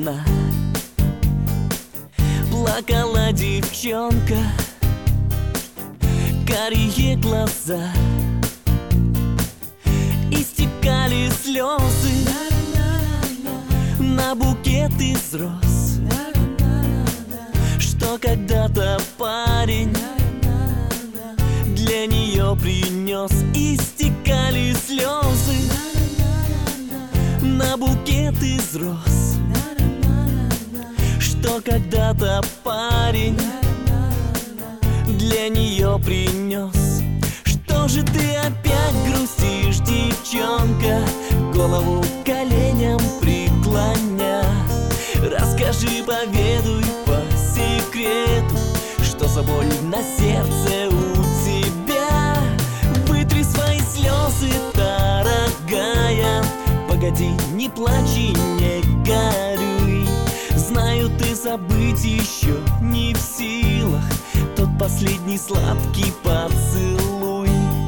одна. Плакала девчонка, карие глаза, истекали слезы на букет из роз, что когда-то парень для нее принес. Истекали слезы на букет из роз, что когда-то парень для нее принес. Что же ты опять грустишь, девчонка, голову к коленям преклоня? Расскажи, поведуй по секрету, что за боль на сердце у тебя. Вытри свои слезы, дорогая, погоди, не плачь и не горюй. Знаю, ты забыть еще не в силах тот последний сладкий поцелуй.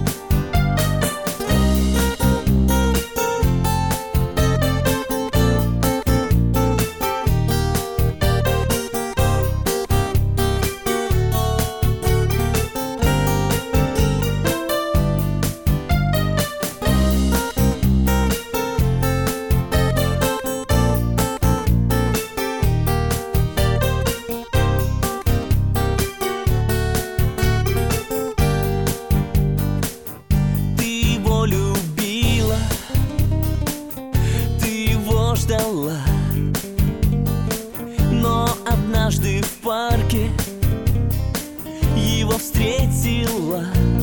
Ждала, но однажды в парке его встретила.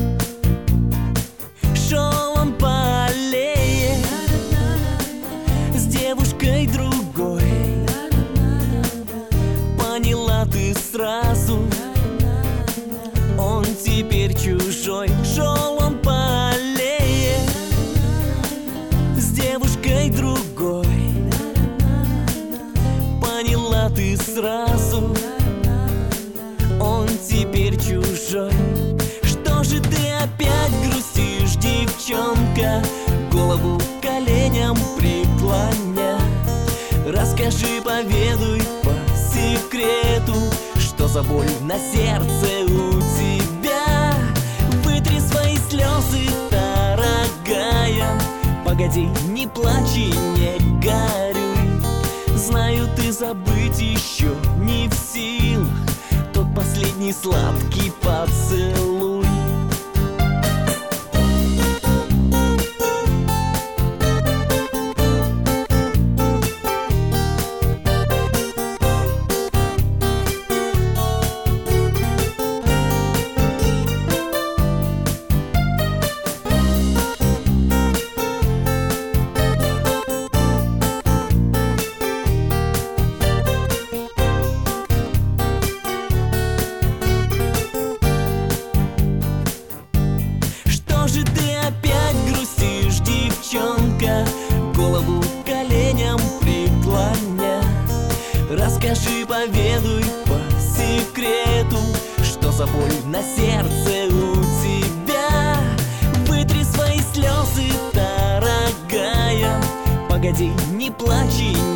Шел он по аллее с девушкой другой. Поняла ты сразу, он теперь чужой. Шел он по аллее с девушкой другой. Поняла ты сразу, он теперь чужой. Что же ты опять грустишь, девчонка, голову к коленям преклоня? Расскажи, поведуй по секрету, что за боль на сердце у тебя. Вытри свои слезы, дорогая, погоди, не плачь и не горюй. Знаю, ты забыть еще не в силах тот последний сладкий поцелуй. Голову к коленям преклоня. Расскажи, поведуй по секрету, что за боль на сердце у тебя. Вытри свои слезы, дорогая, погоди, не плачь и